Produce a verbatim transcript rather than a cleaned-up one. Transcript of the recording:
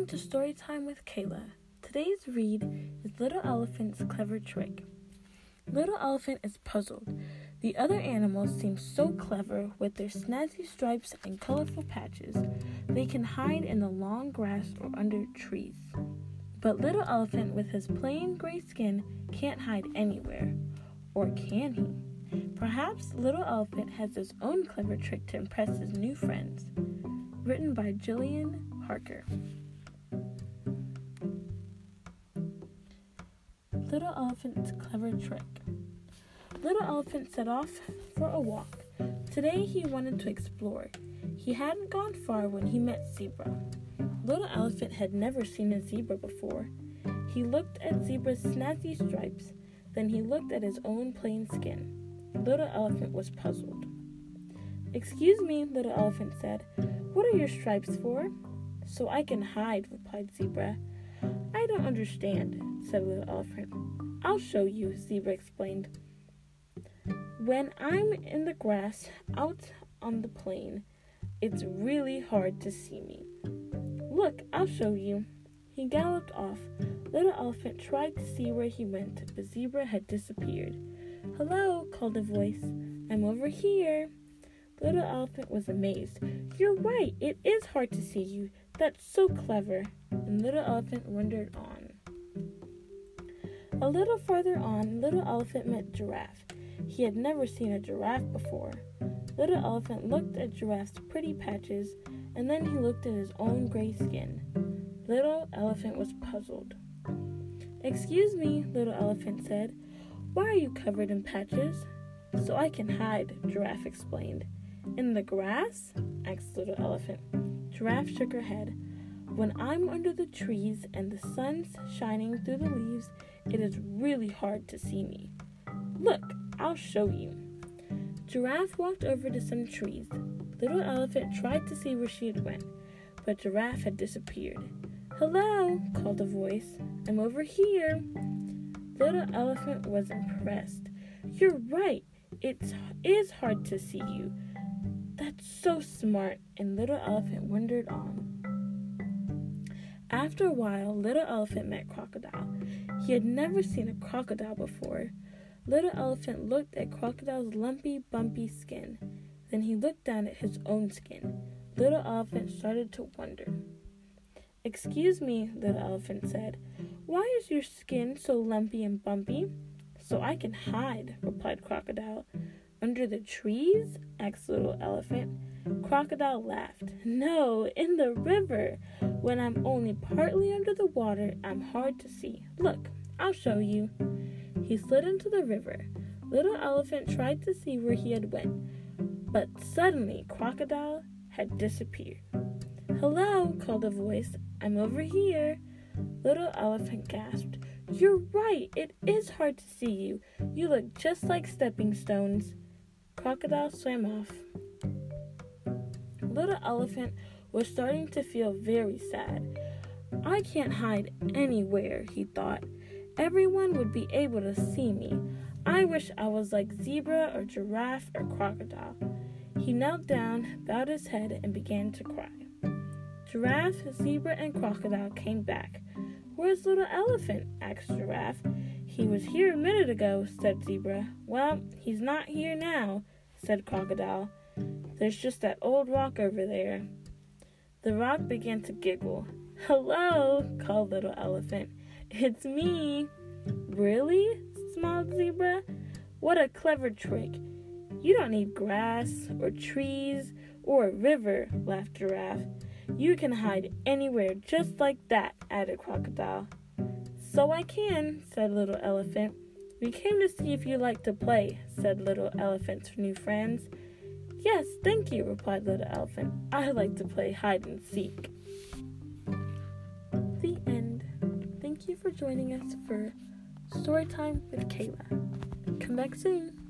Welcome to Storytime with Kayla. Today's read is Little Elephant's Clever Trick. Little Elephant is puzzled. The other animals seem so clever with their snazzy stripes and colorful patches. They can hide in the long grass or under trees. But Little Elephant with his plain gray skin can't hide anywhere. Or can he? Perhaps Little Elephant has his own clever trick to impress his new friends. Written by Jillian Harker. Little Elephant's Clever Trick. Little Elephant set off for a walk. Today he wanted to explore. He hadn't gone far when he met Zebra. Little Elephant had never seen a zebra before. He looked at Zebra's snazzy stripes, then he looked at his own plain skin. Little Elephant was puzzled. "Excuse me," Little Elephant said. "What are your stripes for?" "So I can hide," replied Zebra. "I don't understand," said Little Elephant. "I'll show you," Zebra explained. "When I'm in the grass out on the plain, it's really hard to see me. Look, I'll show you." He galloped off. Little Elephant tried to see where he went, but Zebra had disappeared. "Hello," called a voice. "I'm over here." Little Elephant was amazed. "You're right, it is hard to see you. That's so clever." And Little Elephant wandered on. A little farther on, Little Elephant met Giraffe. He had never seen a giraffe before. Little Elephant looked at Giraffe's pretty patches, and then he looked at his own gray skin. Little Elephant was puzzled. "Excuse me," Little Elephant said. "Why are you covered in patches?" "So I can hide," Giraffe explained. "In the grass?" asked Little Elephant. Giraffe shook her head. "When I'm under the trees and the sun's shining through the leaves, it is really hard to see me. Look, I'll show you." Giraffe walked over to some trees. Little Elephant tried to see where she had went, but Giraffe had disappeared. "Hello," called a voice. "I'm over here." Little Elephant was impressed. "You're right. It is hard to see you. That's so smart." And Little Elephant wandered on. After a while, Little Elephant met Crocodile. He had never seen a crocodile before. Little Elephant looked at Crocodile's lumpy, bumpy skin. Then he looked down at his own skin. Little Elephant started to wonder. "Excuse me," Little Elephant said. "Why is your skin so lumpy and bumpy?" "So I can hide," replied Crocodile. "Under the trees?" asked Little Elephant. Crocodile laughed. "No, in the river. When I'm only partly under the water, I'm hard to see. Look, I'll show you." He slid into the river. Little Elephant tried to see where he had went, but suddenly Crocodile had disappeared. "Hello," called a voice. "I'm over here." Little Elephant gasped. "You're right, it is hard to see you. You look just like stepping stones." Crocodile swam off. Little Elephant was starting to feel very sad. "I can't hide anywhere," he thought. "Everyone would be able to see me. I wish I was like Zebra or Giraffe or Crocodile." He knelt down, bowed his head, and began to cry. Giraffe, Zebra, and Crocodile came back. "Where's Little Elephant?" asked Giraffe. "He was here a minute ago," said Zebra. "Well, he's not here now," said Crocodile. "There's just that old rock over there." The rock began to giggle. "Hello," called Little Elephant. "It's me." "Really?" smiled Zebra. "What a clever trick. You don't need grass or trees or a river," laughed Giraffe. "You can hide anywhere just like that," added Crocodile. "So I can," said Little Elephant. "We came to see if you like to play," said Little Elephant's new friends. "Yes, thank you," replied Little Elephant. "I like to play hide and seek." The end. Thank you for joining us for Storytime with Kayla. Come back soon.